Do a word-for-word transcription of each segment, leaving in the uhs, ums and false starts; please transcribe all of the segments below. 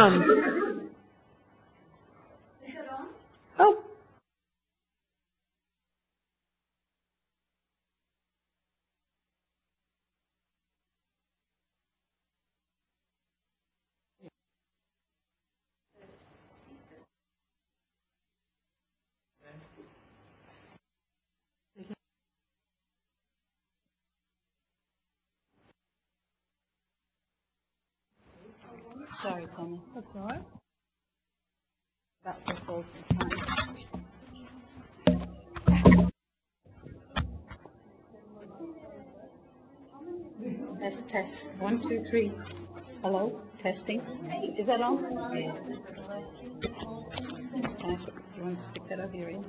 sound. Oh. Sorry, Connie. That's all right. That was all fine. Test, test. One, two, three. Hello? Testing. Is that on? Yes. Can I, do you want to stick that over your ear?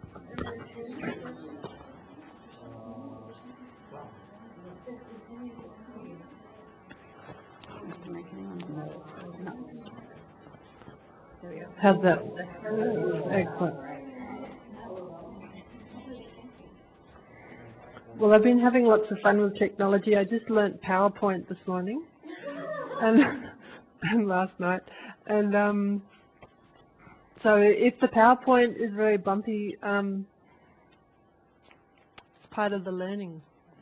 Just to make anyone know what's going on. There we go. How's that? Excellent. Well, I've been having lots of fun with technology. I just learnt PowerPoint this morning and, and last night. And um, so if the PowerPoint is very bumpy, um, it's part of the learning,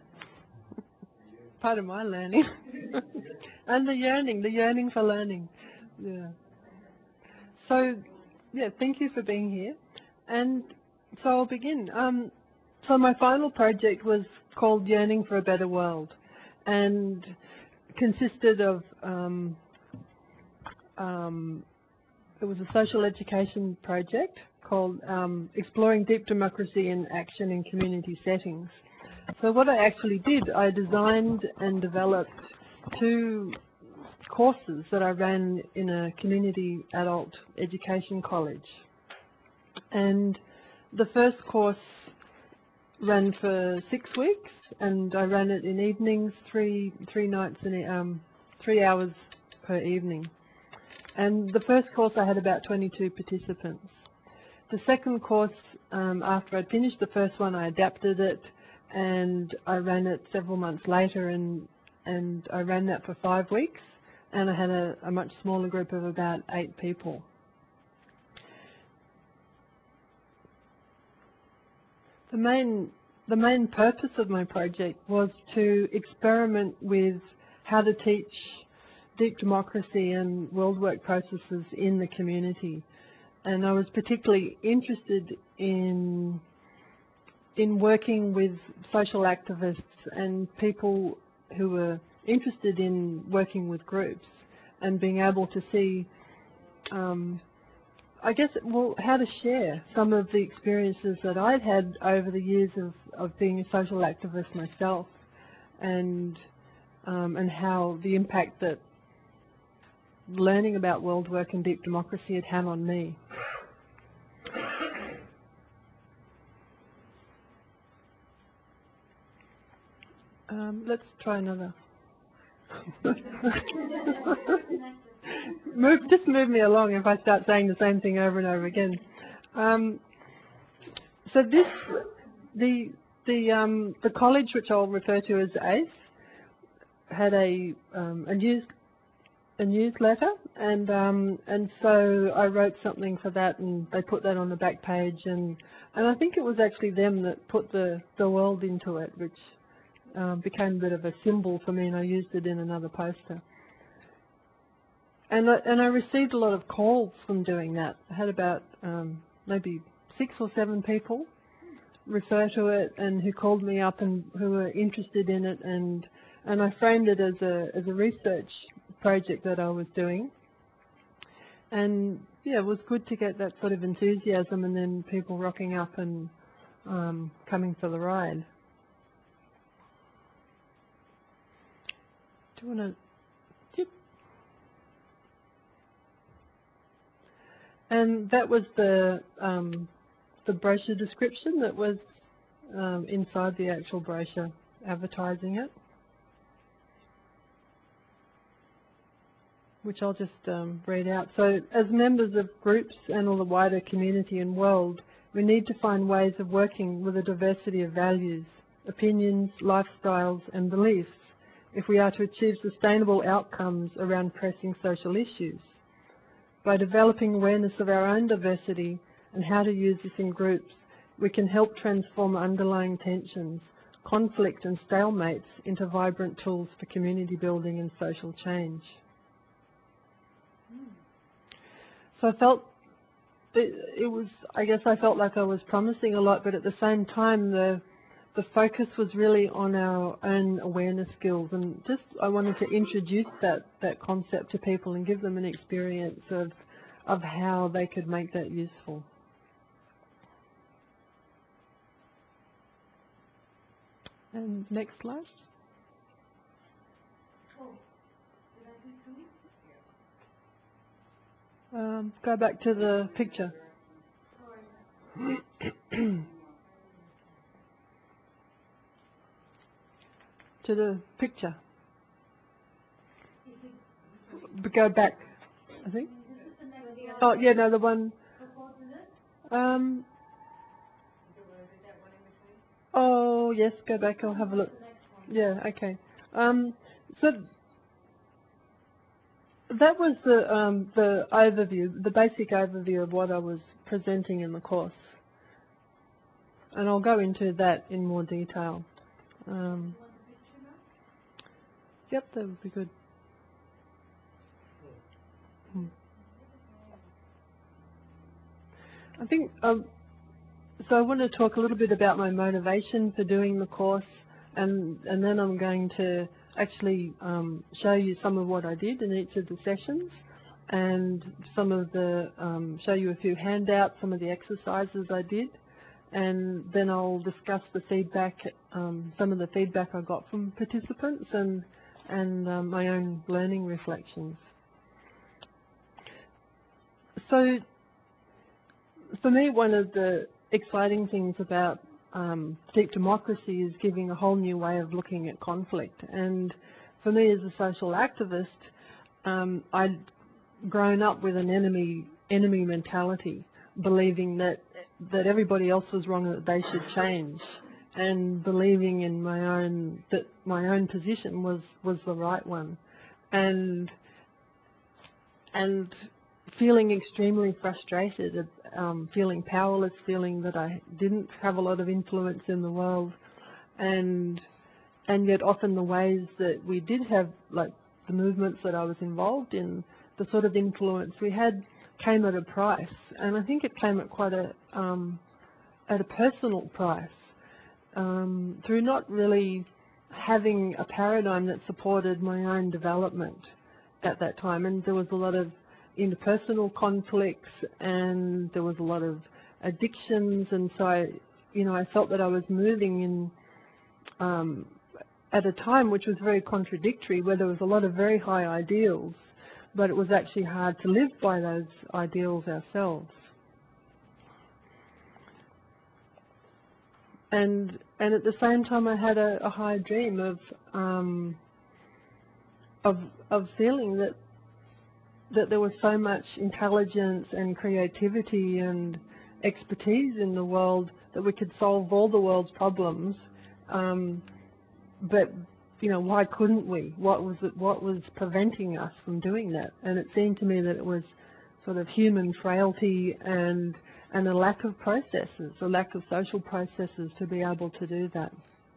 part of my learning. And the yearning, the yearning for learning. Yeah. So, yeah, thank you for being here. And so I'll begin. Um, so my final project was called Yearning for a Better World, and consisted of, um, um, it was a social education project called um, Exploring Deep Democracy in Action in Community Settings. So what I actually did, I designed and developed two courses that I ran in a community adult education college. And the first course ran for six weeks, and I ran it in evenings, three three nights and um, three hours per evening. And the first course I had about twenty-two participants. The second course, um, after I'd finished the first one, I adapted it, and I ran it several months later, and and I ran that for five weeks, and I had a, a much smaller group of about eight people. The main, the main purpose of my project was to experiment with how to teach deep democracy and world work processes in the community. And I was particularly interested in, in working with social activists and people who were interested in working with groups and being able to see um, I guess, well, how to share some of the experiences that I'd had over the years of, of being a social activist myself, and um, and how the impact that learning about world work and deep democracy had had on me. Um, let's try another. move, just move me along if I start saying the same thing over and over again. Um, so this, the the um, the college, which I'll refer to as ACE, had a um, a news a newsletter, and um, and so I wrote something for that, and they put that on the back page, and and I think it was actually them that put the the world into it, which um, became a bit of a symbol for me, and I used it in another poster. And I, and I received a lot of calls from doing that. I had about um, maybe six or seven people refer to it, and who called me up and who were interested in it, and and I framed it as a as a research project that I was doing. And yeah, it was good to get that sort of enthusiasm, and then people rocking up and um, coming for the ride. Do you want to? Yep. And that was the um, the brochure description that was um, inside the actual brochure advertising it, which I'll just um, read out. So, as members of groups and all the wider community and world, we need to find ways of working with a diversity of values, opinions, lifestyles and beliefs if we are to achieve sustainable outcomes around pressing social issues. By developing awareness of our own diversity and how to use this in groups, we can help transform underlying tensions, conflict and stalemates into vibrant tools for community building and social change. So I felt it, it was, I guess I felt like I was promising a lot, but at the same time the the focus was really on our own awareness skills, and just I wanted to introduce that, that concept to people and give them an experience of, of how they could make that useful. And next slide. Um, go back to the picture. To the picture. Go back, I think. Oh, yeah, no, the one. Um, oh, yes, go back, I'll have a look. Yeah, okay. Um, so that was the, um, the overview, the basic overview of what I was presenting in the course. And I'll go into that in more detail. Um, yep, that would be good. Hmm. I think, um, so I want to talk a little bit about my motivation for doing the course, and, and then I'm going to actually um, show you some of what I did in each of the sessions, and some of the, um, show you a few handouts, some of the exercises I did, and then I'll discuss the feedback, um, some of the feedback I got from participants, and, and um, my own learning reflections. So for me, one of the exciting things about um, deep democracy is giving a whole new way of looking at conflict. And for me as a social activist, um, I'd grown up with an enemy enemy mentality, believing that that everybody else was wrong, that they should change, and believing in my own that my own position was was the right one, and and feeling extremely frustrated, um, feeling powerless, feeling that I didn't have a lot of influence in the world, and and yet often the ways that we did have, like the movements that I was involved in, the sort of influence we had came at a price, and I think it came at quite a um, at a personal price, um, through not really having a paradigm that supported my own development at that time. And there was a lot of interpersonal conflicts, and there was a lot of addictions, and so I, you know, I felt that I was moving in um, at a time which was very contradictory, where there was a lot of very high ideals, but it was actually hard to live by those ideals ourselves. And and at the same time, I had a, a high dream of um, of of feeling that that there was so much intelligence and creativity and expertise in the world that we could solve all the world's problems. Um, but you know, why couldn't we? What was it? What was preventing us from doing that? And it seemed to me that it was sort of human frailty and and a lack of processes, a lack of social processes to be able to do that.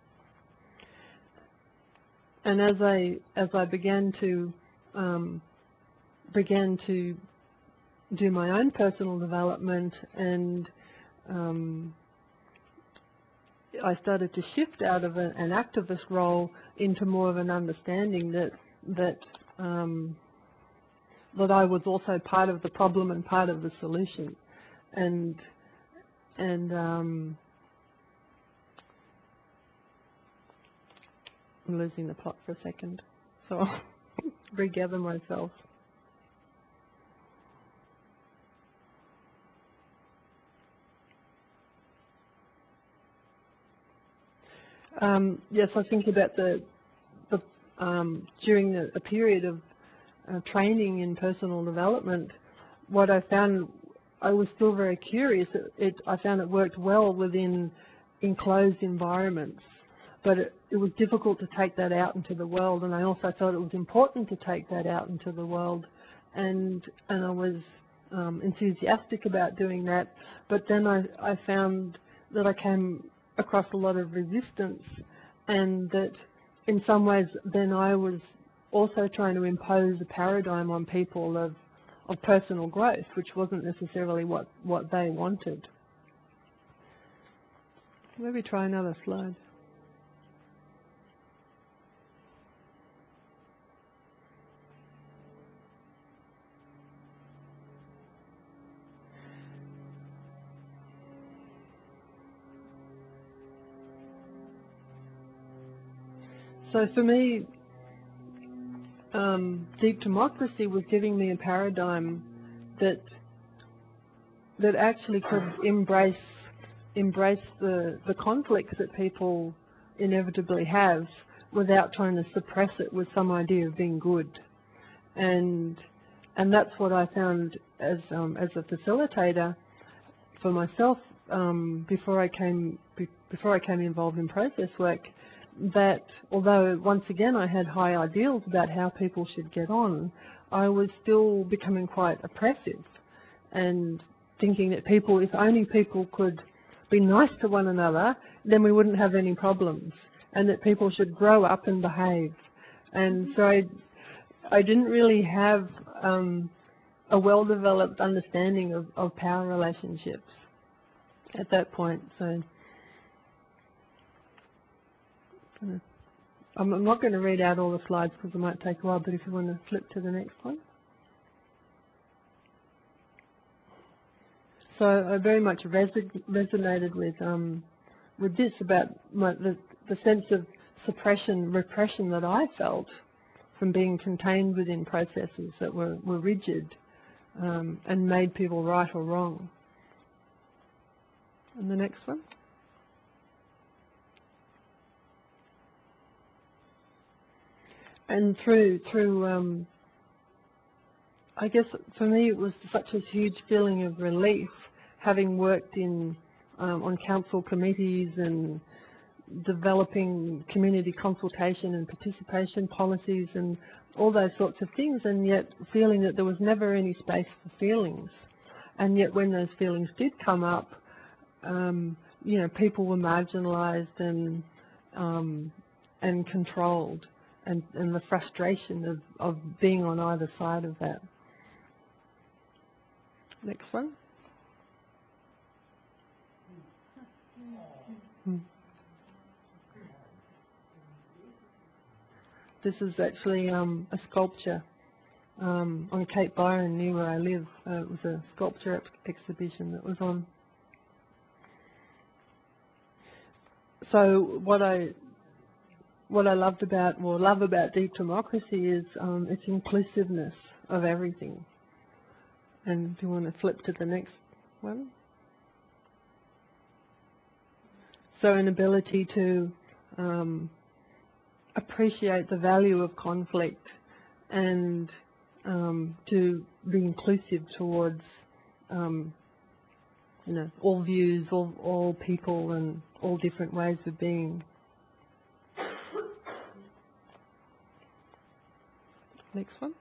And as I as I began to um, began to do my own personal development, and um, I started to shift out of a, an activist role into more of an understanding that that um, that I was also part of the problem and part of the solution, and and um, I'm losing the plot for a second, so I'll regather myself. Um, yes, I was thinking about the the um, during a, a period of uh, training in personal development, what I found, I was still very curious. It, it, I found it worked well within enclosed environments, but it, it was difficult to take that out into the world, and I also felt it was important to take that out into the world. and and I was um, enthusiastic about doing that. But then I, I found that I came across a lot of resistance, and that in some ways then I was also trying to impose a paradigm on people of of personal growth, which wasn't necessarily what, what they wanted. Maybe try another slide. So for me, um, deep democracy was giving me a paradigm that that actually could embrace embrace the, the conflicts that people inevitably have without trying to suppress it with some idea of being good. And and that's what I found as um, as a facilitator for myself um, before I came be, before I came involved in process work. That although once again I had high ideals about how people should get on, I was still becoming quite oppressive and thinking that people, if only people could be nice to one another, then we wouldn't have any problems, and that people should grow up and behave. And so I, I didn't really have um, a well-developed understanding of, of power relationships at that point. So I'm, I'm not going to read out all the slides because it might take a while, but if you want to flip to the next one. So I very much resi resonated with um, with this about my, the, the sense of suppression, repression that I felt from being contained within processes that were, were rigid um, and made people right or wrong. And the next one. And through, through um, I guess for me it was such a huge feeling of relief, having worked in um, on council committees and developing community consultation and participation policies and all those sorts of things, and yet feeling that there was never any space for feelings. And yet when those feelings did come up, um, you know, people were marginalised and um, and controlled, and, and the frustration of, of being on either side of that. Next one. Hmm. This is actually um, a sculpture um, on Cape Byron, near where I live. Uh, it was a sculpture ex exhibition that was on. So what I what I loved about, or love about deep democracy is um, its inclusiveness of everything. And if you want to flip to the next one. So an ability to um, appreciate the value of conflict and um, to be inclusive towards um, you know, all views, all, all people and all different ways of being. Next one.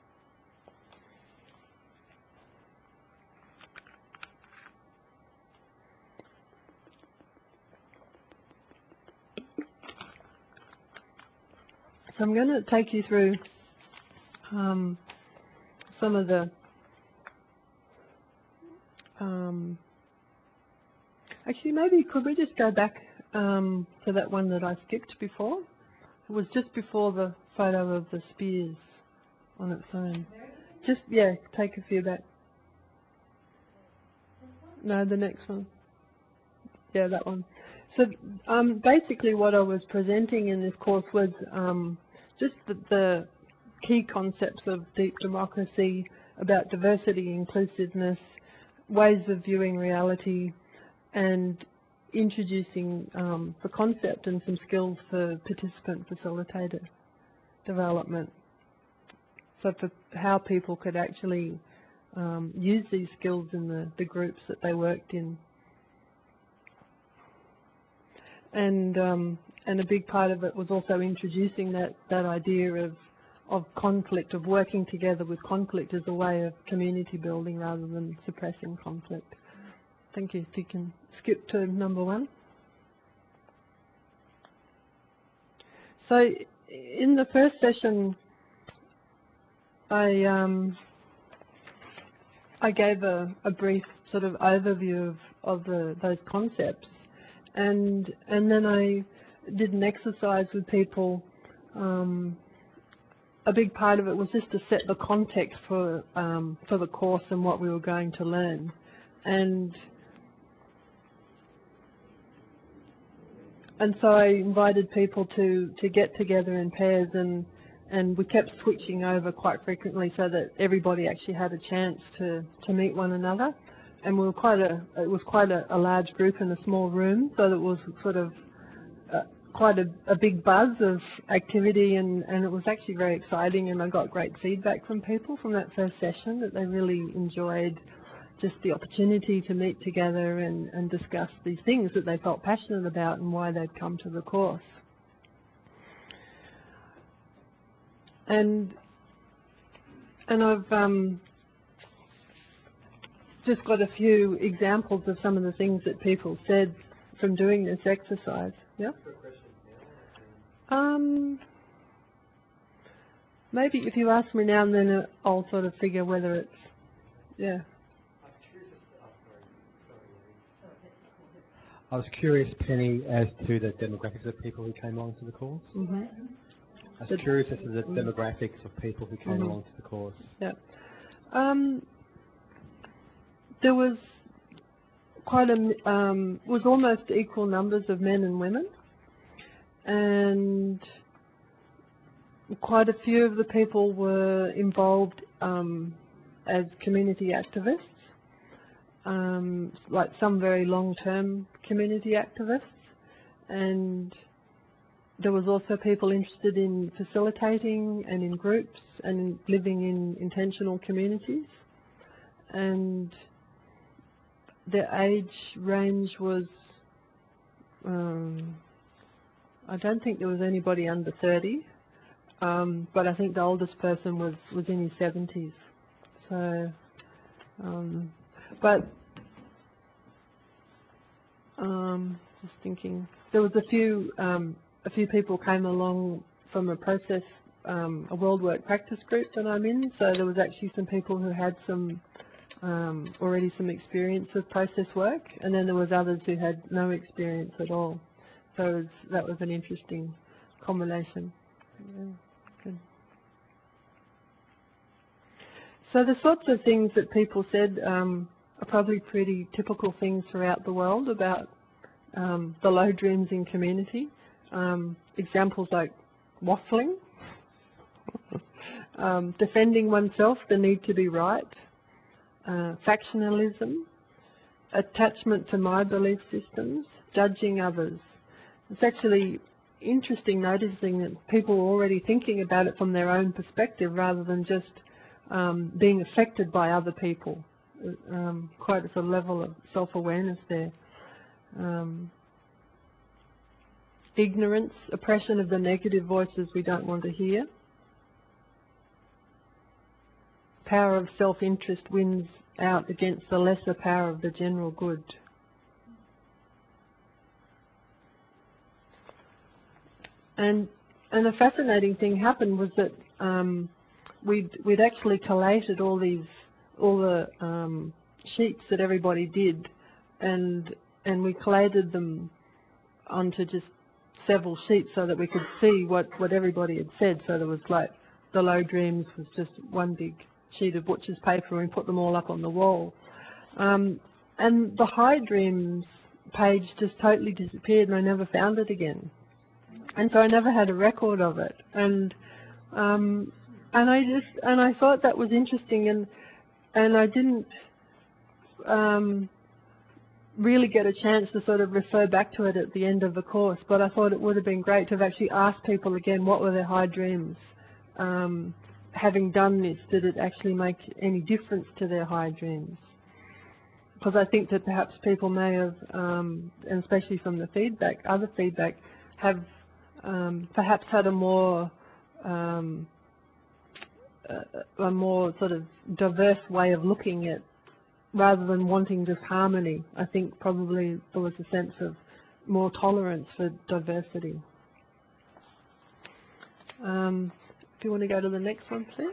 So I'm going to take you through um, some of the um, actually maybe could we just go back um, to that one that I skipped before? It was just before the photo of the spears on its own. Just, yeah, take a few back. No, the next one. Yeah, that one. So um, basically what I was presenting in this course was um, just the, the key concepts of deep democracy, about diversity, inclusiveness, ways of viewing reality, and introducing um, the concept and some skills for participant facilitator development. So for how people could actually um, use these skills in the, the groups that they worked in. And um, and a big part of it was also introducing that, that idea of of conflict, of working together with conflict as a way of community building rather than suppressing conflict. Thank you. If you can skip to number one. So in the first session, I um, I gave a, a brief sort of overview of, of the, those concepts, and and then I did an exercise with people. Um, a big part of it was just to set the context for um, for the course and what we were going to learn, and and so I invited people to to get together in pairs, and and we kept switching over quite frequently so that everybody actually had a chance to to meet one another, and we were quite a it was quite a, a large group in a small room, so that it was sort of uh, quite a, a big buzz of activity, and, and it was actually very exciting, and I got great feedback from people from that first session that they really enjoyed just the opportunity to meet together and, and discuss these things that they felt passionate about and why they'd come to the course. And and I've um, just got a few examples of some of the things that people said from doing this exercise. Yeah. Um, maybe if you ask me now and then, uh, I'll sort of figure whether it's, yeah. I was curious, Penny, as to the demographics of people who came along to the course. Mm-hmm. I was curious as to the demographics of people who came Mm-hmm. along to the course. Yeah. Um, there was quite a, um, was almost equal numbers of men and women, and quite a few of the people were involved um, as community activists, um, like some very long-term community activists, and there was also people interested in facilitating and in groups and in living in intentional communities, and their age range was, um, I don't think there was anybody under thirty. Um, but I think the oldest person was, was in his seventies. So, um, but um, just thinking, there was a few um, a few people came along from a process, um, a world work practice group that I'm in. So there was actually some people who had some um, already some experience of process work, and then there was others who had no experience at all. So it was, that was an interesting combination. Yeah, good. So the sorts of things that people said um, are probably pretty typical things throughout the world about um, the low dreams in community. Um, examples like waffling, um, defending oneself, the need to be right, uh, factionalism, attachment to my belief systems, judging others. It's actually interesting noticing that people were already thinking about it from their own perspective rather than just um, being affected by other people. Um, quite a sort of level of self-awareness there. Um, ignorance, oppression of the negative voices we don't want to hear. Power of self-interest wins out against the lesser power of the general good. And and a fascinating thing happened was that um, we'd we'd actually collated all these all the um, sheets that everybody did, and and we collated them onto just several sheets so that we could see what what everybody had said. So there was like the low dreams was just one big sheet of butcher's paper, and we put them all up on the wall. Um, and the high dreams page just totally disappeared, and I never found it again. And so I never had a record of it, and um, and I just and I thought that was interesting, and and I didn't um, really get a chance to sort of refer back to it at the end of the course. But I thought it would have been great to have actually asked people again what were their high dreams. Um, having done this, did it actually make any difference to their high dreams? Because I think that perhaps people may have, um, and especially from the feedback, other feedback, have um, perhaps had a more um, a, a more sort of diverse way of looking at, rather than wanting just harmony. I think probably there was a sense of more tolerance for diversity. Um, do you want to go to the next one, please?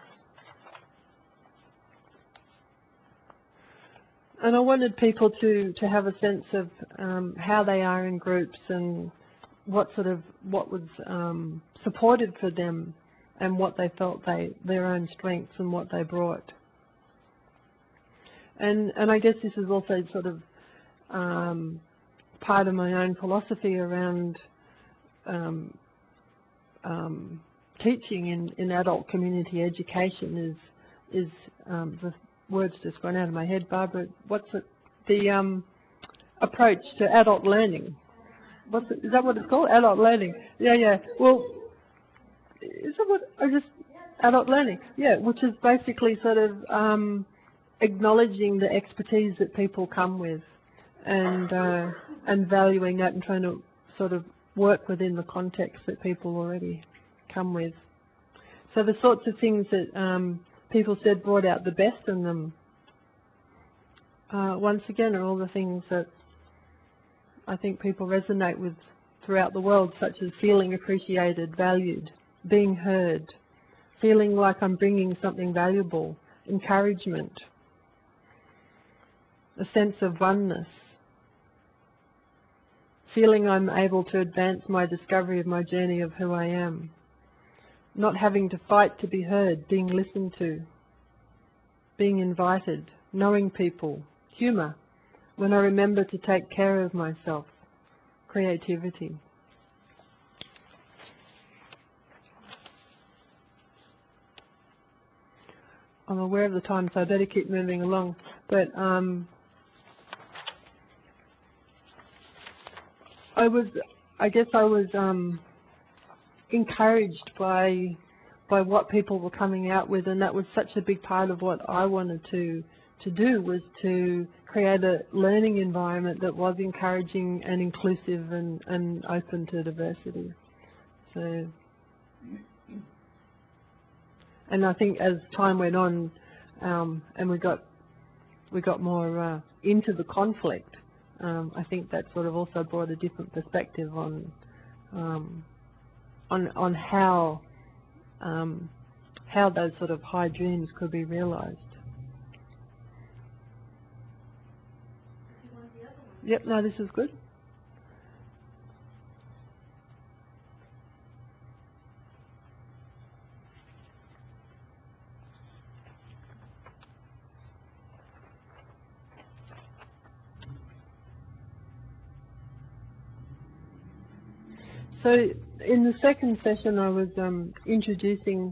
And I wanted people to, to have a sense of um, how they are in groups and what sort of what was um, supported for them and what they felt they their own strengths and what they brought. And and I guess this is also sort of um, part of my own philosophy around um, um, teaching in, in adult community education is is um, the words just gone out of my head, Barbara. What's it? The um, approach to adult learning. What's it, is that what it's called? Adult learning. Yeah, yeah. Well, is that what I just adult learning? Yeah, which is basically sort of um, acknowledging the expertise that people come with, and uh, and valuing that and trying to sort of work within the context that people already come with. So the sorts of things that um, people said brought out the best in them, uh, once again, are all the things that I think people resonate with throughout the world, such as feeling appreciated, valued, being heard, feeling like I'm bringing something valuable, encouragement, a sense of oneness, feeling I'm able to advance my discovery of my journey of who I am, not having to fight to be heard, being listened to, being invited, knowing people, humour, when I remember to take care of myself, creativity. I'm aware of the time, so I better keep moving along. But um, I was, I guess I was um, encouraged by by what people were coming out with, and that was such a big part of what I wanted to to do, was to create a learning environment that was encouraging and inclusive and, and open to diversity. So, and I think as time went on, um, and we got we got more uh, into the conflict, um, I think that sort of also brought a different perspective on um, on on how um, how those sort of high dreams could be realised. Yep, no, this is good. So in the second session, I was um, introducing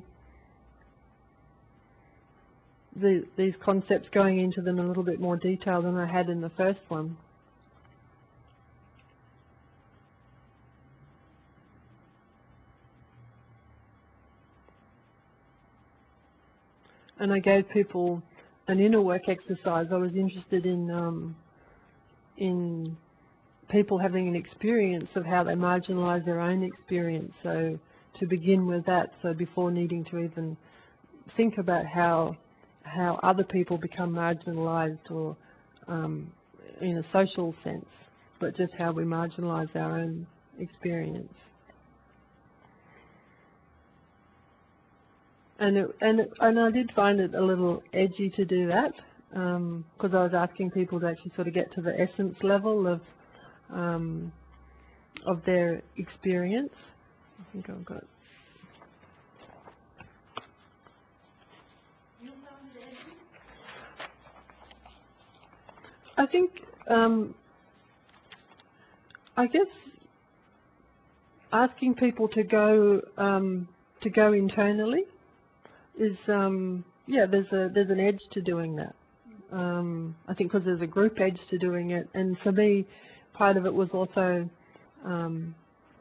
the, these concepts, going into them in a little bit more detail than I had in the first one. And I gave people an inner work exercise. I was interested in um, in people having an experience of how they marginalise their own experience. So to begin with that, so before needing to even think about how how other people become marginalised, or um, in a social sense, but just how we marginalise our own experience. And it, and it, and I did find it a little edgy to do that, because um, I was asking people to actually sort of get to the essence level of um, of their experience. I think I've got. I think um, I guess asking people to go um, to go internally is um, yeah. There's a there's an edge to doing that. Um, I think because there's a group edge to doing it, and for me, part of it was also, um,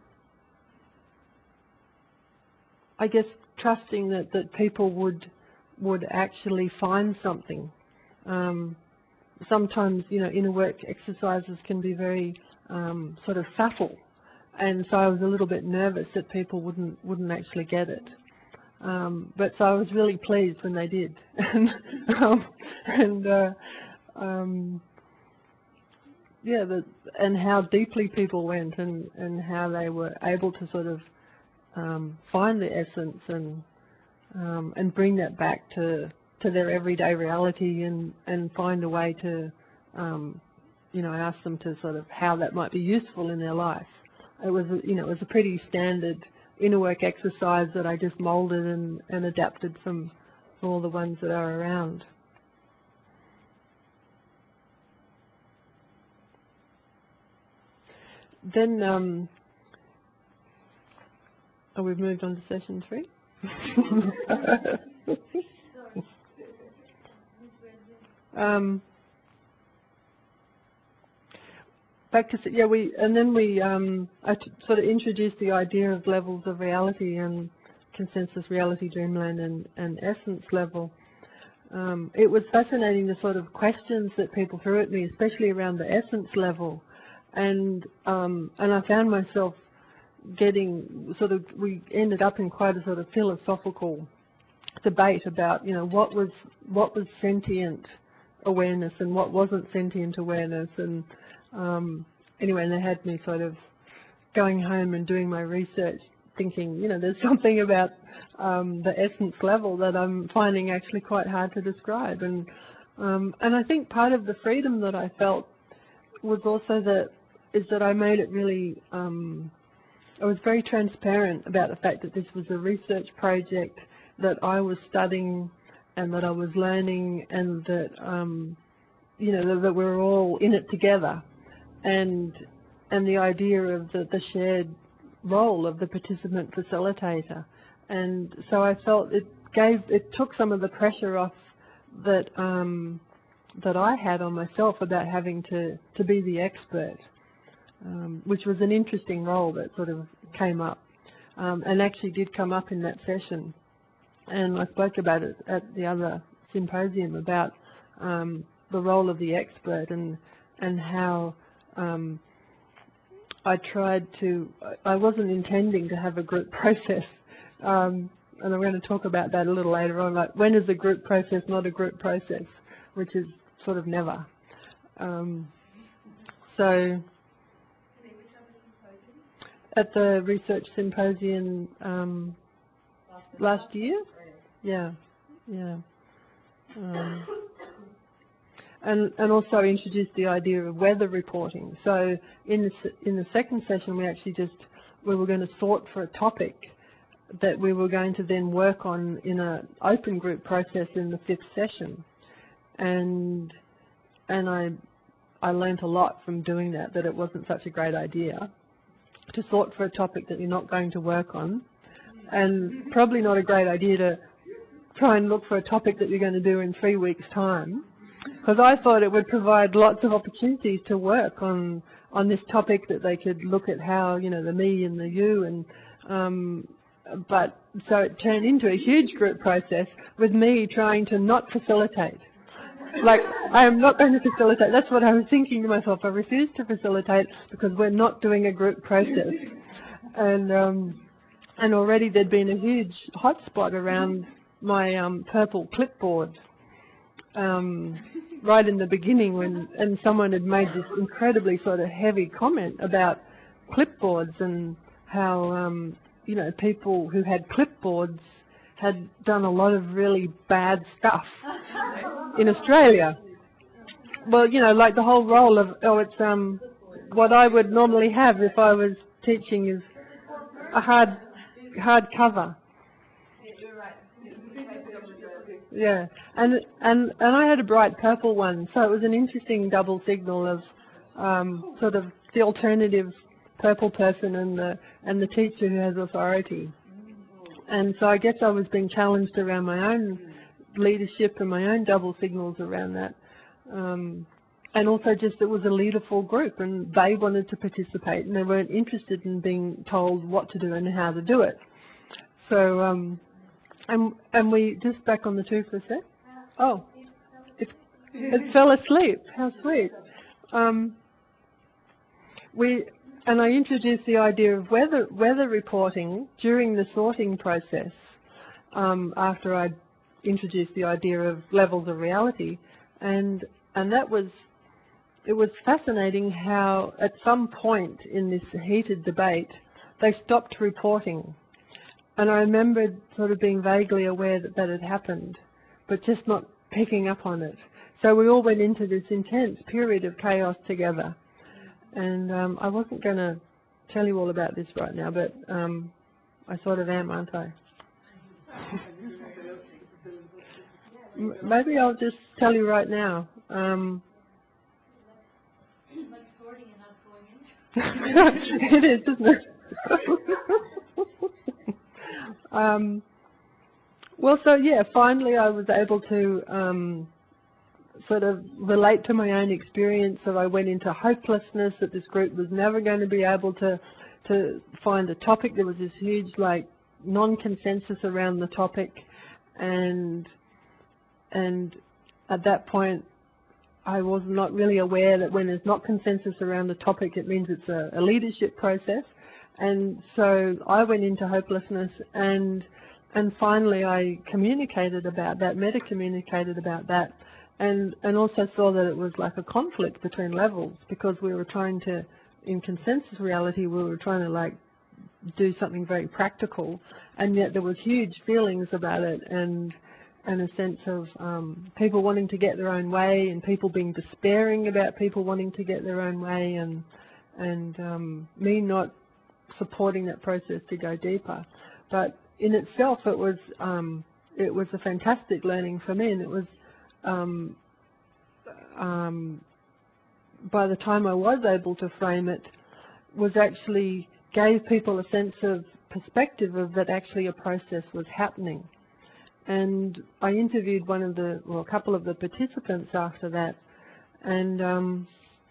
I guess, trusting that that people would would actually find something. Um, sometimes, you know, inner work exercises can be very um, sort of subtle, and so I was a little bit nervous that people wouldn't wouldn't actually get it. Um, but so I was really pleased when they did, and um, and uh, um, yeah, the, and how deeply people went, and and how they were able to sort of um, find the essence and um, and bring that back to to their everyday reality, and and find a way to um, you know, I asked them to sort of how that might be useful in their life. It was, you know, it was a pretty standard inner work exercise that I just moulded and, and adapted from, from all the ones that are around. Then, um, oh, we've moved on to session three. um, back to yeah, we and then we um, I t sort of introduced the idea of levels of reality and consensus reality, dreamland, and and essence level. Um, it was fascinating the sort of questions that people threw at me, especially around the essence level, and um, and I found myself getting sort of we ended up in quite a sort of philosophical debate about, you know, what was what was sentient awareness and what wasn't sentient awareness, and um, anyway, and they had me sort of going home and doing my research, thinking, you know, there's something about um, the essence level that I'm finding actually quite hard to describe, and um, and I think part of the freedom that I felt was also that is that I made it really. Um, I was very transparent about the fact that this was a research project that I was studying and that I was learning, and that um, you know that, that we're all in it together, and and the idea of the, the shared role of the participant facilitator. And so I felt it gave it took some of the pressure off that um, that I had on myself about having to to be the expert, um, which was an interesting role that sort of came up, um, and actually did come up in that session. And I spoke about it at the other symposium about um, the role of the expert, and and how um, I tried to, I wasn't intending to have a group process, um, and I'm going to talk about that a little later on, like when is a group process not a group process, which is sort of never. Um, so at the research symposium um, last year, yeah, yeah. Um, and, and also introduced the idea of weather reporting. So in the, in the second session, we actually just, we were going to sort for a topic that we were going to then work on in an open group process in the fifth session. And, and I, I learnt a lot from doing that, that it wasn't such a great idea to sort for a topic that you're not going to work on, and probably not a great idea to try and look for a topic that you're going to do in three weeks' time. Because I thought it would provide lots of opportunities to work on on this topic, that they could look at how, you know, the me and the you, and um, but so it turned into a huge group process with me trying to not facilitate. Like, I am not going to facilitate. That's what I was thinking to myself. I refuse to facilitate because we're not doing a group process, and um, and already there'd been a huge hotspot around my um, purple clipboard. Um, right in the beginning, when and someone had made this incredibly sort of heavy comment about clipboards, and how um, you know, people who had clipboards had done a lot of really bad stuff in Australia. Well, you know, like the whole role of, oh, it's um, what I would normally have if I was teaching is a hard hard cover. Yeah, and and and I had a bright purple one, so it was an interesting double signal of um, sort of the alternative purple person and the and the teacher who has authority. And so I guess I was being challenged around my own leadership and my own double signals around that. Um, and also just it was a leaderful group, and they wanted to participate, and they weren't interested in being told what to do and how to do it. So, um, and, and we, just back on the two for a sec. Oh, it, it fell asleep. How sweet. Um, we, and I introduced the idea of weather, weather reporting during the sorting process. um, after I introduced the idea of levels of reality, and and that was it was fascinating how at some point in this heated debate they stopped reporting, and I remembered sort of being vaguely aware that that had happened, but just not picking up on it. So we all went into this intense period of chaos together, and um, I wasn't going to tell you all about this right now, but um, I sort of am, aren't I? M- Maybe I'll just tell you right now. Um, Like sorting and not going into. it is, isn't it? um, well, so yeah, finally I was able to um, sort of relate to my own experience. So I went into hopelessness that this group was never going to be able to to find a topic. There was this huge like non-consensus around the topic, and and at that point I was not really aware that when there's not consensus around a topic, it means it's a, a leadership process. And so I went into hopelessness, and and finally I communicated about that, meta-communicated about that, and and also saw that it was like a conflict between levels, because we were trying to, in consensus reality, we were trying to like do something very practical, and yet there was huge feelings about it, and and a sense of um, people wanting to get their own way, and people being despairing about people wanting to get their own way, and and um, me not supporting that process to go deeper. But in itself, it was um, it was a fantastic learning for me, and it was um, um, by the time I was able to frame it, was actually gave people a sense of perspective of that actually a process was happening. And I interviewed one of the, well, a couple of the participants after that, and um,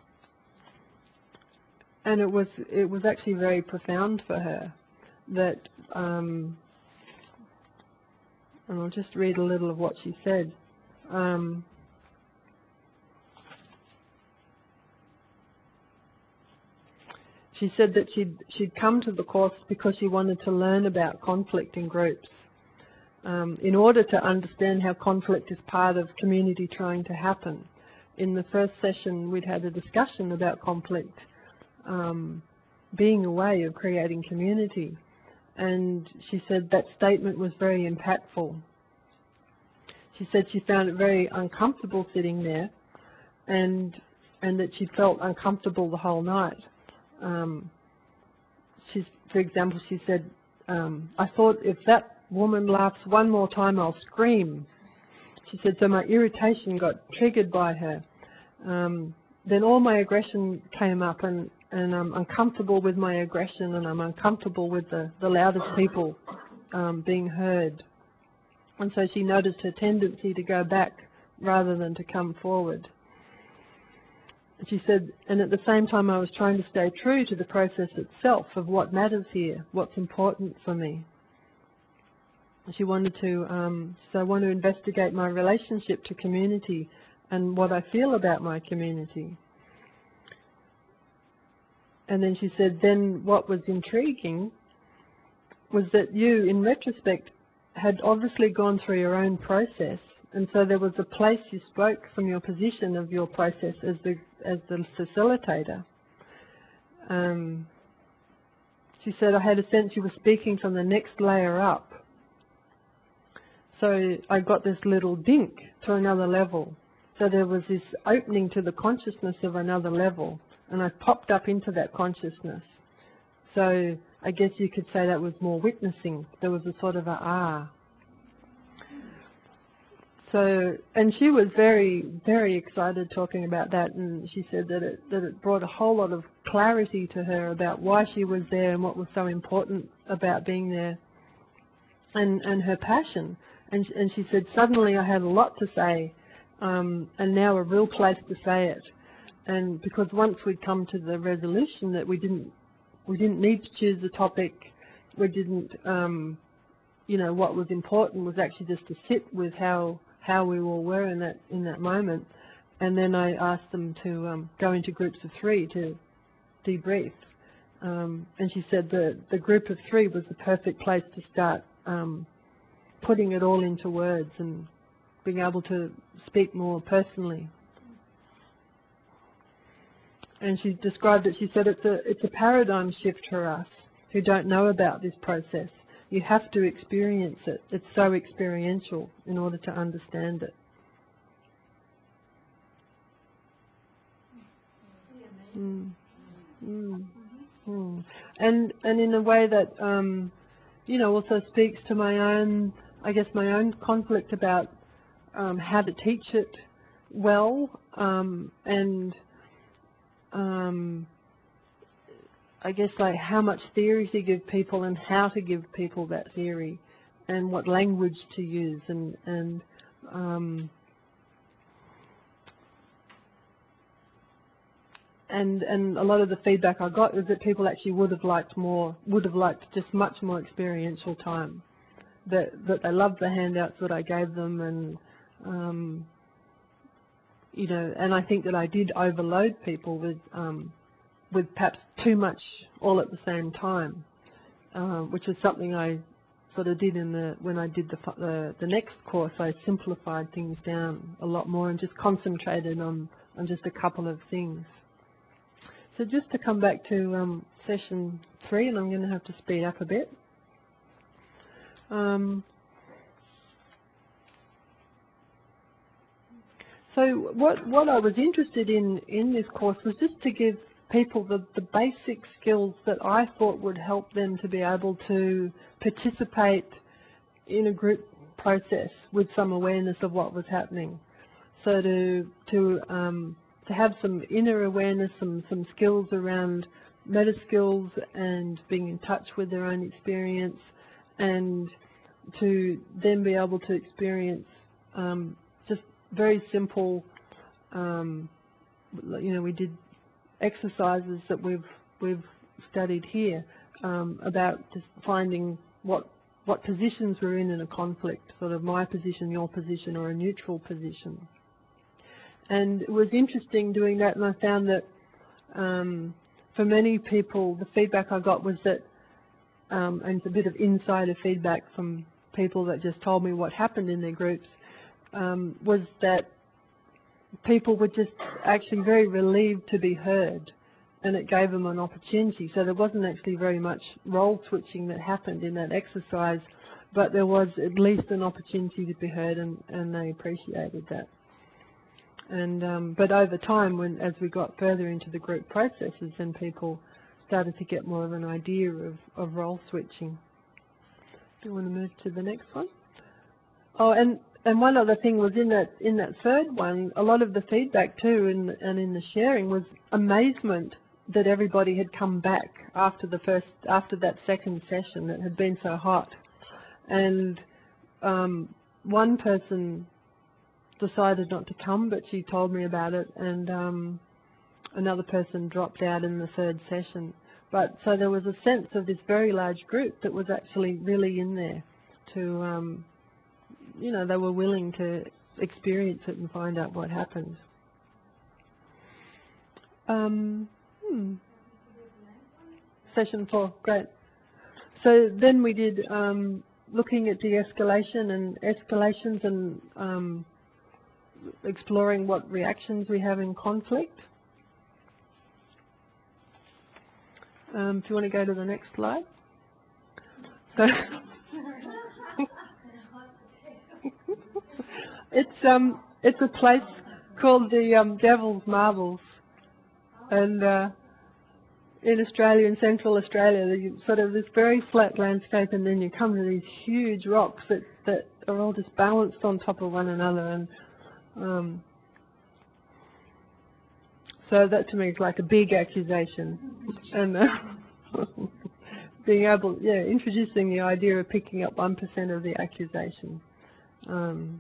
and it was it was actually very profound for her that, um, and I'll just read a little of what she said. Um, she said that she'd she'd come to the course because she wanted to learn about conflict in groups. Um, in order to understand how conflict is part of community trying to happen. In the first session, we'd had a discussion about conflict um, being a way of creating community. And she said that statement was very impactful. She said she found it very uncomfortable sitting there, and and that she felt uncomfortable the whole night. Um, she's, for example, she said, um, I thought if that woman laughs one more time, I'll scream. She said, so my irritation got triggered by her. Um, then all my aggression came up, and, and I'm uncomfortable with my aggression, and I'm uncomfortable with the, the loudest people um, being heard. And so she noticed her tendency to go back rather than to come forward. She said, and at the same time I was trying to stay true to the process itself of what matters here, what's important for me. She wanted to, um, so I want to investigate my relationship to community and what I feel about my community. And then she said, then what was intriguing was that you, in retrospect, had obviously gone through your own process, and so there was a place you spoke from your position of your process as the as the facilitator. Um, she said, I had a sense you were speaking from the next layer up. So I got this little dink to another level. So there was this opening to the consciousness of another level, and I popped up into that consciousness. So I guess you could say that was more witnessing. There was a sort of a ah. So, and she was very, very excited talking about that, and she said that it that it brought a whole lot of clarity to her about why she was there and what was so important about being there, and and her passion. And and she said, suddenly I had a lot to say, um, and now a real place to say it. And because once we'd come to the resolution that we didn't we didn't need to choose the topic, we didn't, um, you know, what was important was actually just to sit with how how we all were in that in that moment. And then I asked them to um, go into groups of three to debrief. Um, and she said the the group of three was the perfect place to start um, putting it all into words and being able to speak more personally. And she's described it, she said it's a, it's a paradigm shift for us who don't know about this process. You have to experience it. It's so experiential in order to understand it. Mm. Mm. Mm. And and in a way that um, you know, also speaks to my own, I guess, my own conflict about um, how to teach it well, um, and um, I guess like how much theory to give people and how to give people that theory, and what language to use, and and um, And, and a lot of the feedback I got was that people actually would have liked more, would have liked just much more experiential time. That, that they loved the handouts that I gave them, and, um, you know, and I think that I did overload people with, um, with perhaps too much all at the same time, uh, which is something I sort of did in the, when I did the, the, the next course. I simplified things down a lot more and just concentrated on, on just a couple of things. So just to come back to um, session three, and I'm going to have to speed up a bit. Um, so what what I was interested in in this course was just to give people the, the basic skills that I thought would help them to be able to participate in a group process with some awareness of what was happening. So to to um, to have some inner awareness, some some skills around meta skills and being in touch with their own experience, and to then be able to experience um, just very simple, um, you know, we did exercises that we've we've studied here um, about just finding what what positions we're in in a conflict, sort of my position, your position, or a neutral position. And it was interesting doing that, and I found that um, for many people, the feedback I got was that, um, and it's a bit of insider feedback from people that just told me what happened in their groups, um, was that people were just actually very relieved to be heard, and it gave them an opportunity. So there wasn't actually very much role switching that happened in that exercise, but there was at least an opportunity to be heard, and, and they appreciated that. And um, but over time, when as we got further into the group processes, then people started to get more of an idea of, of role switching. Do you want to move to the next one? Oh, and and one other thing was in that in that third one, a lot of the feedback too, and and in the sharing was amazement that everybody had come back after the first after that second session that had been so hot, and um, one person decided not to come, but she told me about it, and um, another person dropped out in the third session. But so there was a sense of this very large group that was actually really in there to, um, you know, they were willing to experience it and find out what happened. Um, hmm. Session four, great. So then we did um, looking at de-escalation and escalations, and um, exploring what reactions we have in conflict. Um, if you want to go to the next slide. So it's um it's a place called the um, Devil's Marbles, and uh, in Australia, in Central Australia, you sort of this very flat landscape, and then you come to these huge rocks that that are all just balanced on top of one another, and um, so that to me is like a big accusation, and uh, being able, yeah, introducing the idea of picking up one percent of the accusation. Um,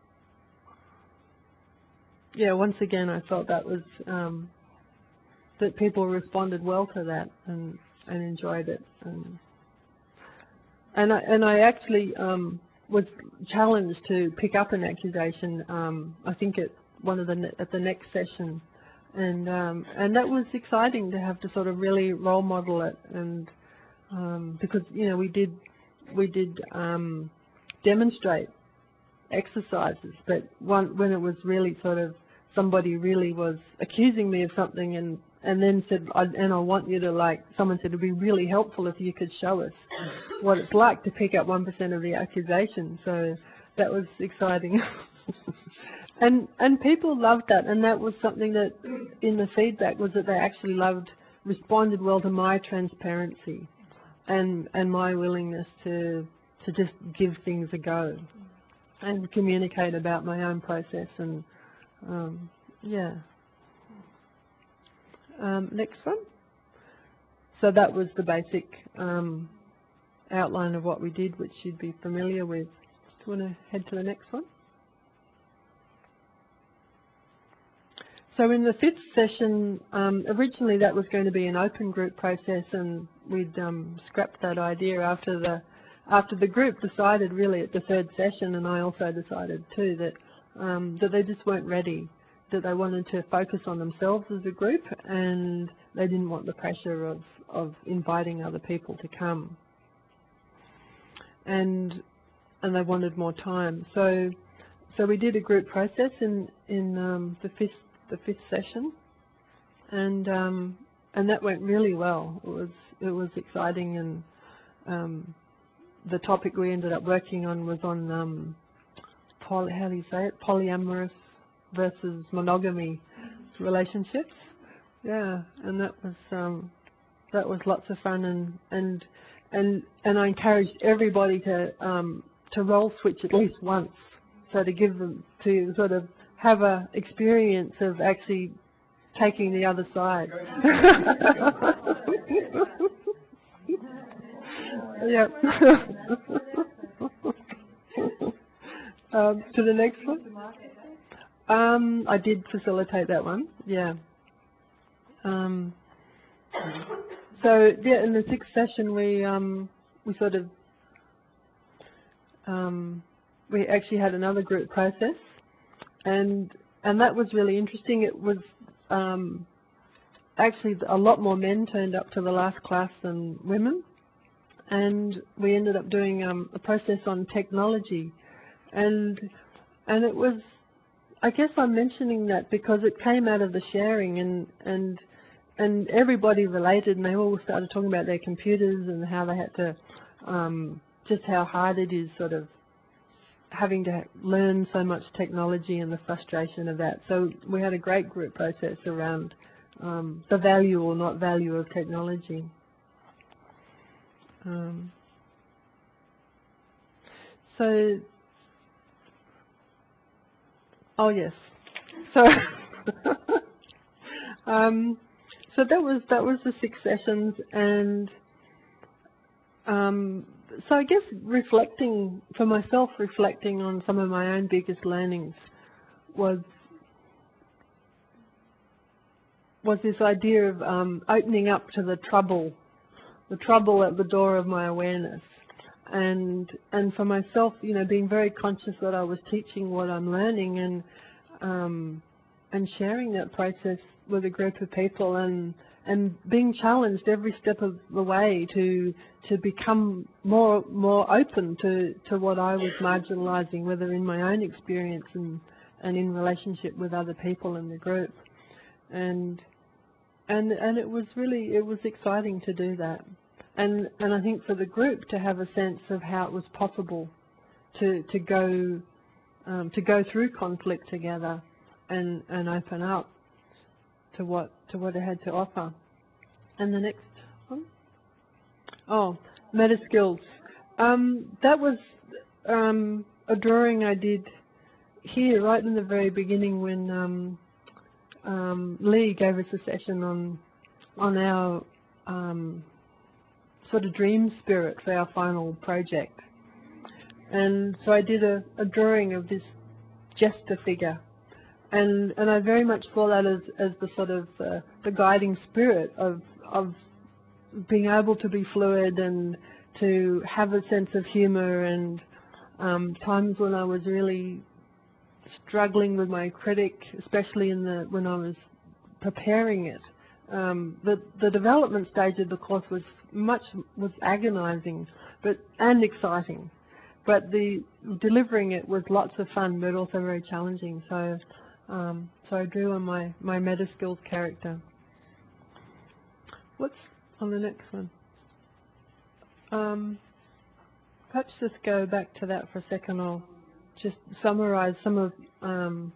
yeah, once again, I felt that was um, that people responded well to that and and enjoyed it, and and I and I actually um, was challenged to pick up an accusation. Um, I think at one of the ne at the next session, and um, and that was exciting to have to sort of really role model it, and um, because you know we did we did um, demonstrate exercises, but one, when it was really sort of somebody really was accusing me of something and, and then said, I, and I want you to like, someone said it'd be really helpful if you could show us what it's like to pick up one percent of the accusation. So that was exciting. and and people loved that, and that was something that in the feedback was that they actually loved, responded well to my transparency and and my willingness to to just give things a go and communicate about my own process. And um, yeah. Um, next one. So that was the basic um, outline of what we did, which you'd be familiar with. Do you want to head to the next one? So in the fifth session, um, originally that was going to be an open group process, and we'd um, scrapped that idea after the after the group decided really at the third session, and I also decided too that um, that they just weren't ready, that they wanted to focus on themselves as a group, and they didn't want the pressure of, of inviting other people to come. And and they wanted more time. So so we did a group process in, in um, the fifth the fifth session, and um, and that went really well. It was it was exciting, and um, the topic we ended up working on was on um, poly, how do you say it? Polyamorous versus monogamy relationships. Yeah, and that was um, that was lots of fun, and and and and I encouraged everybody to um, to role switch at least once, so to give them to sort of have a experience of actually taking the other side. Yeah. um, to the next one. Um, I did facilitate that one. Yeah. Um, so yeah, in the sixth session, we um, we sort of um, we actually had another group process, and and that was really interesting. It was um, actually a lot more men turned up to the last class than women, and we ended up doing um, a process on technology, and and it was, I guess I'm mentioning that because it came out of the sharing, and and and everybody related, and they all started talking about their computers and how they had to um, just how hard it is sort of having to learn so much technology and the frustration of that. So we had a great group process around um, the value or not value of technology. Um, so, oh yes, so um, so that was that was the six sessions, and um, so I guess reflecting for myself, reflecting on some of my own biggest learnings was was this idea of um, opening up to the trouble, the trouble at the door of my awareness, and and for myself, you know, being very conscious that I was teaching what I'm learning, and um, and sharing that process with a group of people, and and being challenged every step of the way to to become more more open to, to what I was marginalizing, whether in my own experience and and in relationship with other people in the group, and and and it was really it was exciting to do that, and and I think for the group to have a sense of how it was possible to to go um, to go through conflict together, and and open up to what to what it had to offer. And the next one, oh, meta skills. Um, that was um, a drawing I did here right in the very beginning when um, um, Lee gave us a session on on our um, sort of dream spirit for our final project. And so I did a, a drawing of this jester figure, and and I very much saw that as, as the sort of uh, the guiding spirit of of being able to be fluid and to have a sense of humor, and um, times when I was really struggling with my critic, especially in the when I was preparing it. Um, the the development stage of the course was much was agonizing, but and exciting, but the delivering it was lots of fun, but also very challenging. So, um, so I drew on my my meta skills character. What's on the next one? Um, perhaps just go back to that for a second. I'll just summarize some of um,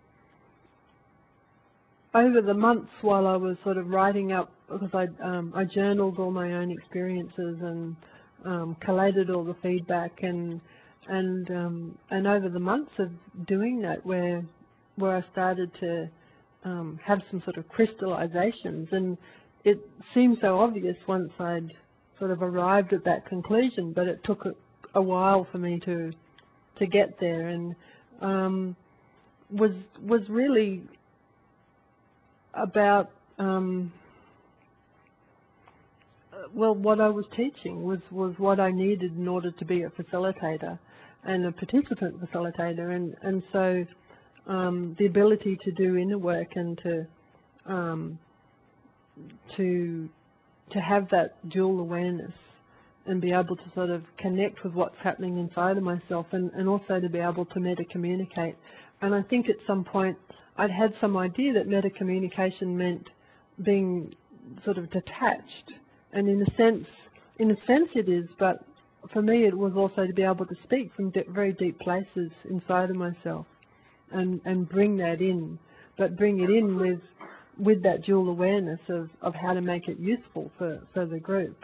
over the months while I was sort of writing up, because I um, I journaled all my own experiences and um, collated all the feedback, and and um, and over the months of doing that, where where I started to um, have some sort of crystallizations, and it seemed so obvious once I'd sort of arrived at that conclusion, but it took a, a while for me to to get there, and um, was was really about um, well, what I was teaching was was what I needed in order to be a facilitator and a participant facilitator, and and so um, the ability to do inner work and to um, to to have that dual awareness and be able to sort of connect with what's happening inside of myself, and, and also to be able to meta-communicate. And I think at some point I'd had some idea that meta-communication meant being sort of detached, and in a sense, in a sense it is, but for me it was also to be able to speak from de very deep places inside of myself and, and bring that in, but bring it in with with that dual awareness of, of how to make it useful for, for the group.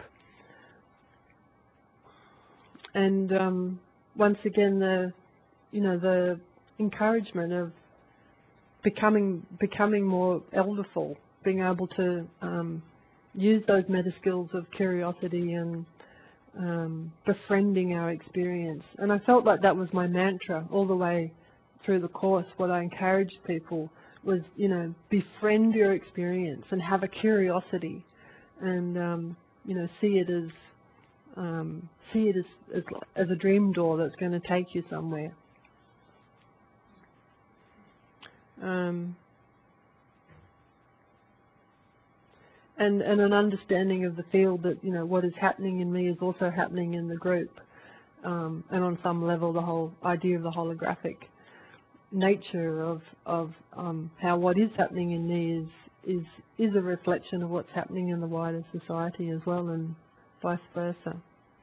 And um, once again, the you know the encouragement of becoming becoming more elderful, being able to um, use those meta skills of curiosity and um, befriending our experience. And I felt like that was my mantra all the way through the course. What I encouraged people was, you know, befriend your experience and have a curiosity, and um, you know, see it as um, see it as, as as a dream door that's going to take you somewhere. Um, and and an understanding of the field that, you know, what is happening in me is also happening in the group, um, and on some level the whole idea of the holographic nature of of um, how what is happening in me is is is a reflection of what's happening in the wider society as well, and vice versa.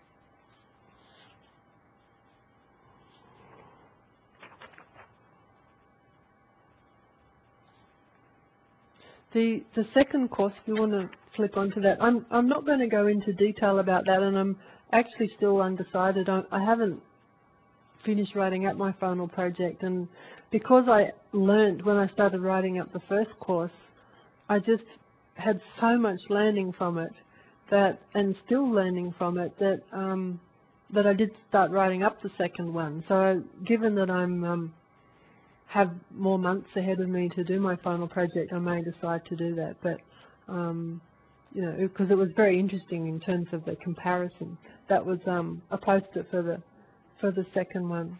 The the second course, if you want to flip onto that, I'm I'm not going to go into detail about that, and I'm actually still undecided. I, I haven't finished writing up my final project, and because I learned when I started writing up the first course, I just had so much learning from it, that and still learning from it, that um, that I did start writing up the second one. So given that I'm um, have more months ahead of me to do my final project, I may decide to do that. But um, you know, because it was very interesting in terms of the comparison. That was um, a poster for the for the second one.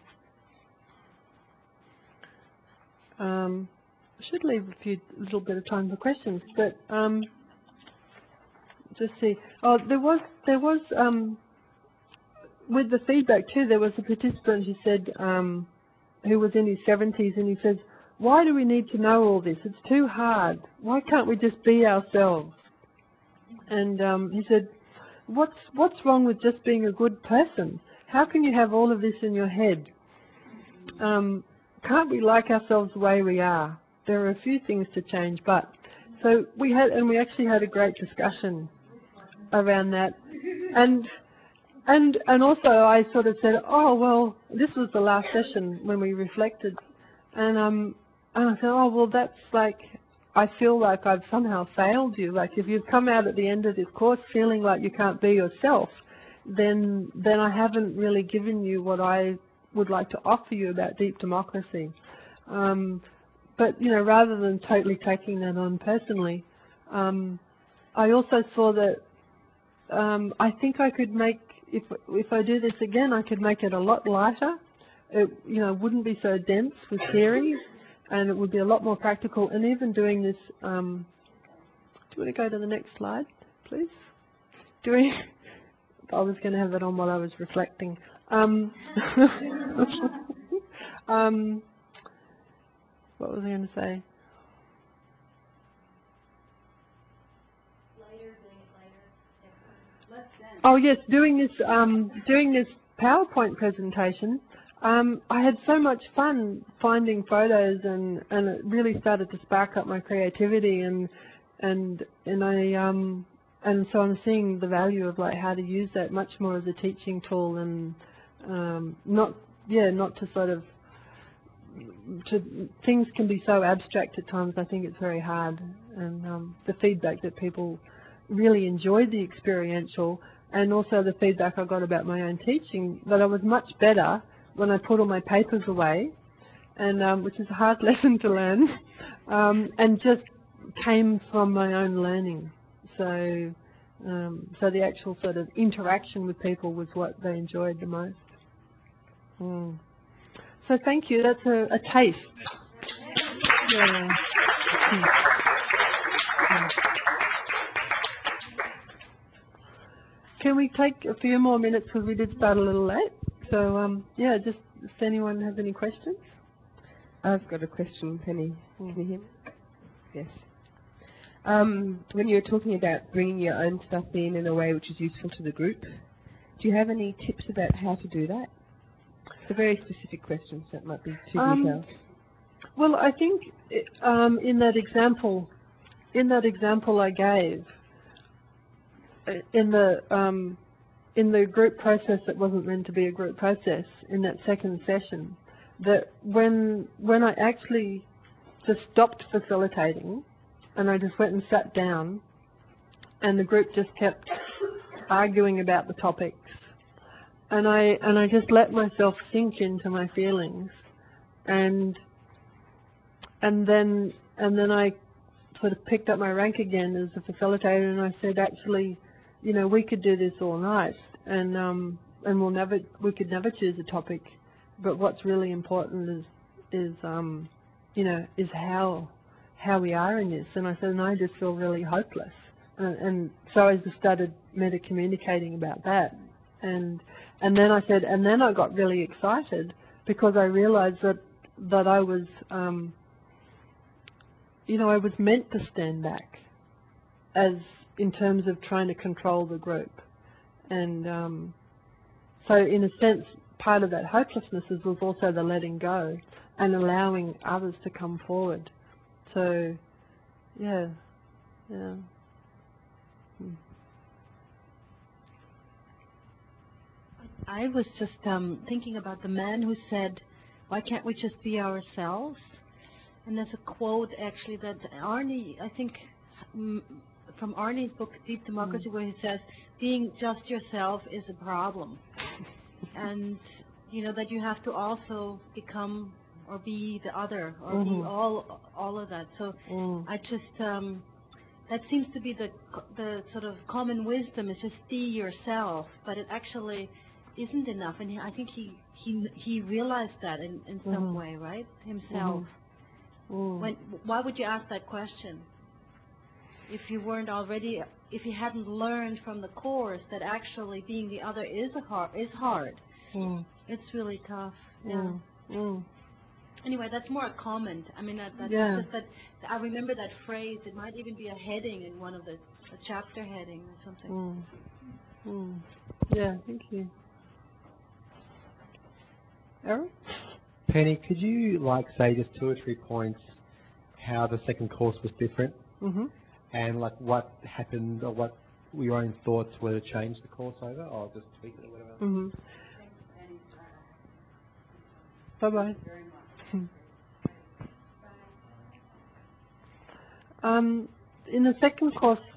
Um, I should leave a few little bit of time for questions, but um, just see. Oh, there was there was um, with the feedback too. There was a participant who said, um, who was in his seventies, and he says, "Why do we need to know all this? It's too hard. Why can't we just be ourselves?" And um, he said, "What's what's wrong with just being a good person? How can you have all of this in your head? Um, can't we like ourselves the way we are? There are a few things to change, but." So we had, and we actually had a great discussion around that, and and and also I sort of said, "Oh well, this was the last session when we reflected," and um, and I said, "Oh well, that's like, I feel like I've somehow failed you. Like if you've come out at the end of this course feeling like you can't be yourself, then then I haven't really given you what I would like to offer you about deep democracy." Um, but you know, rather than totally taking that on personally, um, I also saw that um, I think I could make, if if I do this again, I could make it a lot lighter. It, you know, wouldn't be so dense with theory, and it would be a lot more practical. And even doing this, um, do you want to go to the next slide, please? Doing, I was going to have that on while I was reflecting. Um, um, what was I going to say? Later, doing it later, next time. Less than. Oh yes, doing this um, doing this PowerPoint presentation. Um, I had so much fun finding photos, and, and it really started to spark up my creativity, and and and I um, and so I'm seeing the value of like how to use that much more as a teaching tool, and um, not yeah not to sort of to, things can be so abstract at times. I think it's very hard, and um, the feedback that people really enjoyed the experiential, and also the feedback I got about my own teaching, that I was much better when I put all my papers away, and um, which is a hard lesson to learn, um, and just came from my own learning. So, um, so the actual sort of interaction with people was what they enjoyed the most. Mm. So thank you. That's a, a taste. Yeah. Hmm. Hmm. Can we take a few more minutes because we did start a little late? So um, yeah, just if anyone has any questions. I've got a question, Penny. Hmm. Can you hear me? Yes. Um, when you were talking about bringing your own stuff in in a way which is useful to the group, do you have any tips about how to do that? It's a very specific question, so it might be too Um, detailed. well, I think um, in that example, in that example I gave, in the um, in the group process that wasn't meant to be a group process, in that second session, that when when I actually just stopped facilitating and I just went and sat down, and the group just kept arguing about the topics, and I and I just let myself sink into my feelings, and and then and then I sort of picked up my rank again as the facilitator, and I said, actually, you know, we could do this all night, and um, and we'll never, we could never choose a topic, but what's really important is is um, you know, is how how we are in this. And I said, and I just feel really hopeless, and, and so I just started meta communicating about that, and and then I said, and then I got really excited because I realized that that I was um, you know, I was meant to stand back as in terms of trying to control the group. And um, so in a sense, part of that hopelessness is, was also the letting go and allowing others to come forward. So, yeah, yeah. Hmm. I was just um, thinking about the man who said, why can't we just be ourselves? And there's a quote actually that Arnie, I think mm, from Arnie's book, Deep Democracy, where he says, being just yourself is a problem. And, you know, that you have to also become or be the other or be Mhm. all all of that. So Mm. I just, um, that seems to be the co- the sort of common wisdom is just be yourself, but it actually isn't enough. And he, I think he, he he realized that in, in some Mhm. way, right? Himself. Mm. When, why would you ask that question? If you weren't already, if you hadn't learned from the course that actually being the other is a hard, is hard. Mm. It's really tough. Yeah. Mm. Mm. Anyway, that's more a comment. I mean, that, that Yeah. it's just that I remember that phrase. It might even be a heading in one of the a chapter heading or something. Mm. Mm. Yeah, thank you. Aaron? Penny, could you like say just two or three points how the second course was different Mm-hmm. and like what happened or what your own thoughts were to change the course over or just tweak it or whatever? Mm-hmm. Bye-bye. Um, in the second course,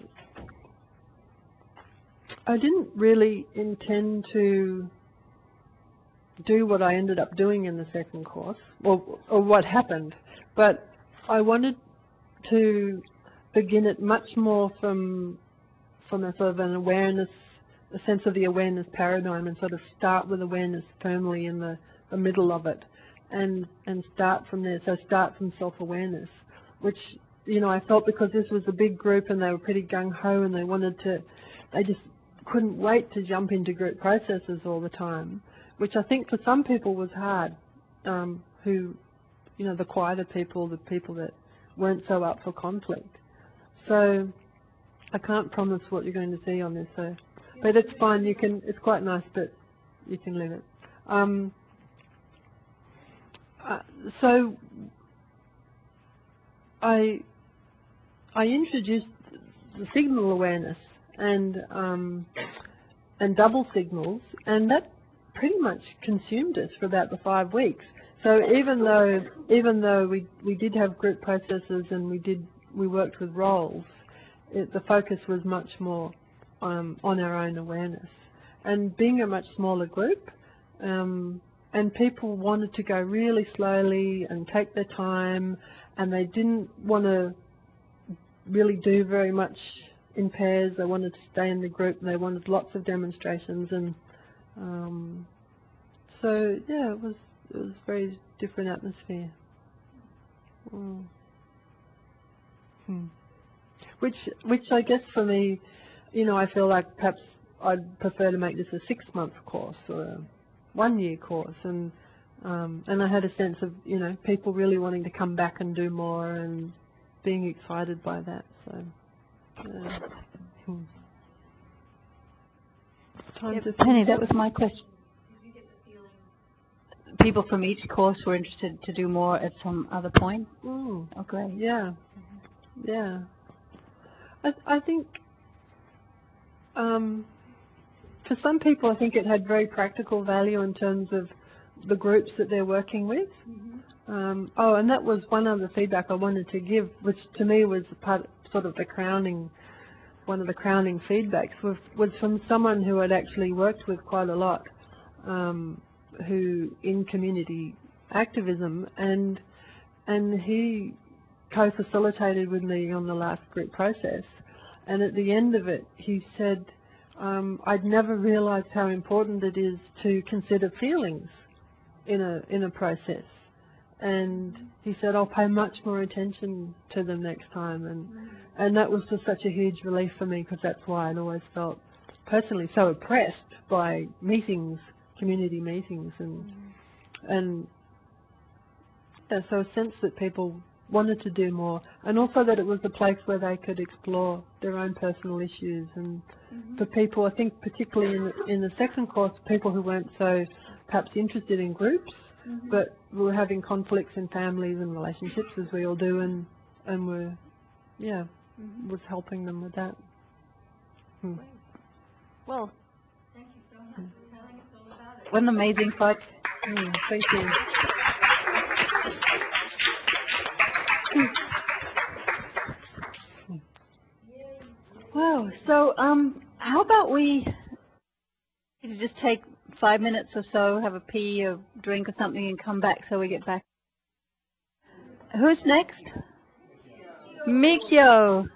I didn't really intend to do what I ended up doing in the second course, or, or what happened, but I wanted to begin it much more from from a sort of an awareness, a sense of the awareness paradigm, and sort of start with awareness firmly in the, the middle of it, and and start from there. So start from self-awareness, which, you know, I felt because this was a big group and they were pretty gung-ho and they wanted to, they just couldn't wait to jump into group processes all the time. which I think for some people was hard, um, who, you know, the quieter people, the people that weren't so up for conflict. So I can't promise what you're going to see on this, so, but it's fine. You can. It's quite nice, but you can leave it. Um, uh, so I I introduced the signal awareness and um, and double signals, and that pretty much consumed us for about the five weeks. So even though even though we we did have group processes and we did we worked with roles, it, the focus was much more um, on our own awareness. And being a much smaller group, um, and people wanted to go really slowly and take their time, and they didn't want to really do very much in pairs. They wanted to stay in the group, and they wanted lots of demonstrations. And um, so, yeah, it was it was a very different atmosphere. Mm. Hmm. Which, which I guess for me, you know, I feel like perhaps I'd prefer to make this a six-month course or a one-year course, and um, and I had a sense of, you know, people really wanting to come back and do more and being excited by that. So, yeah. Hmm. Time Yeah, to Penny, finish that up. was my question. People from each course were interested to do more at some other point? Mm. Oh, great. Yeah, yeah. I, I think um, for some people, I think it had very practical value in terms of the groups that they're working with. Um, oh, and that was one other feedback I wanted to give, which to me was part, sort of the crowning, one of the crowning feedbacks was, was from someone who had actually worked with quite a lot, um, who in community activism, and and he co-facilitated with me on the last group process. And at the end of it, he said, um, I'd never realized how important it is to consider feelings in a in a process. And he said, I'll pay much more attention to them next time. And and that was just such a huge relief for me, because that's why I'd always felt personally so oppressed by meetings, community meetings, and and yeah, so a sense that people wanted to do more, and also that it was a place where they could explore their own personal issues. And for people, I think particularly in the, in the second course, people who weren't so perhaps interested in groups, but were having conflicts in families and relationships, as we all do, and and were, yeah, was helping them with that. Hmm. Well, Thank you so much for telling us all about it. what an amazing thought. Hmm, thank you. Wow. So, um, how about we just take five minutes or so, have a pee or drink or something, and come back so we get back. Who's next? Mikyo.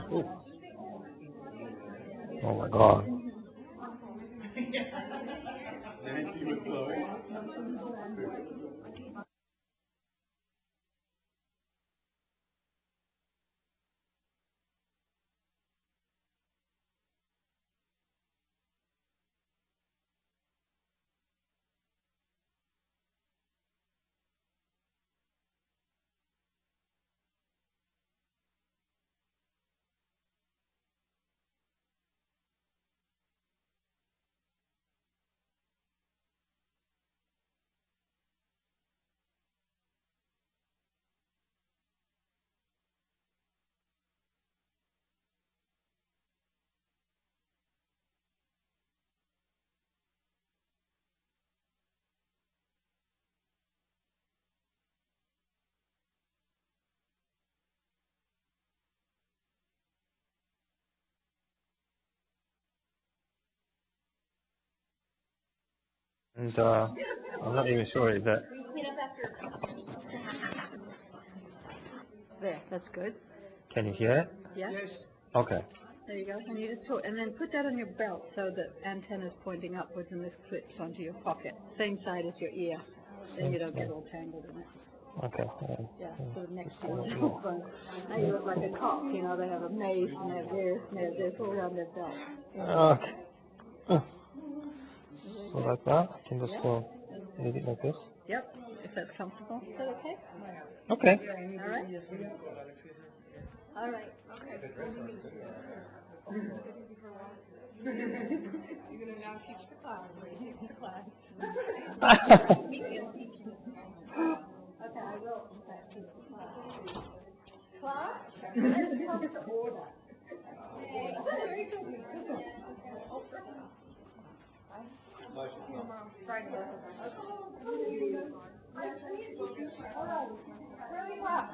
Ooh. Oh my god. And uh, I'm not even sure, is that, There, that's good. can you hear it? Yeah. Okay. There you go. And you just put, and then put that on your belt so that antenna's pointing upwards and this clips onto your pocket. Same side as your ear. Then you don't get all tangled in it. Okay. Uh, Yeah, sort of next to your cell phone. Now you look like a cop, you know, they have a mace and they have this and they have this all around their belt. Okay. So like that, I can just uh, leave it like this. Yep, if that's comfortable. Is that okay? Okay. All right. All right. Okay. You're going to now teach the class. Teach the class. Okay, I will. Okay, teach the class. Class, let's come to order. Very good. Friday. All right. Where are you at?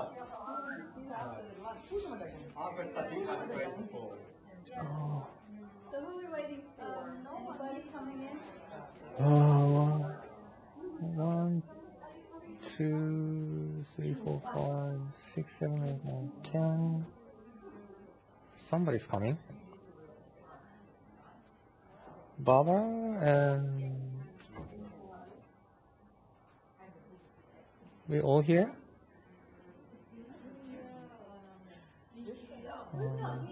So who are we waiting for? Anybody coming in? Uh, one, two, three, four, five, six, seven, eight, nine, ten. Somebody's coming. Baba and we all here. Um,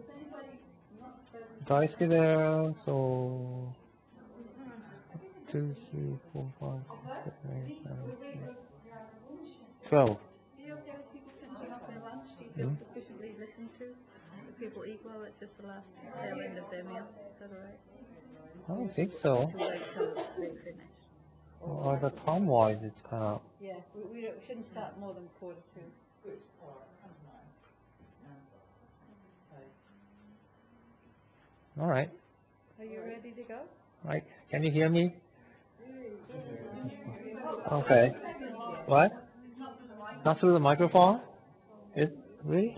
Daisuke there, so two, three, four, five, six, seven, eight, nine, ten, twelve. Are you okay with people finishing up their lunch? Do you feel Hmm? sufficiently listened to? Do people eat well at just the last tail end of their meal? Is that all right? I don't think so. We'll wait till they finish. Uh, the time wise, it's kind of. Yeah, we, we, don't, we shouldn't start more than quarter two. All right. Are you ready to go? Right. Can you hear me? Okay. What? Not through the microphone? Is really?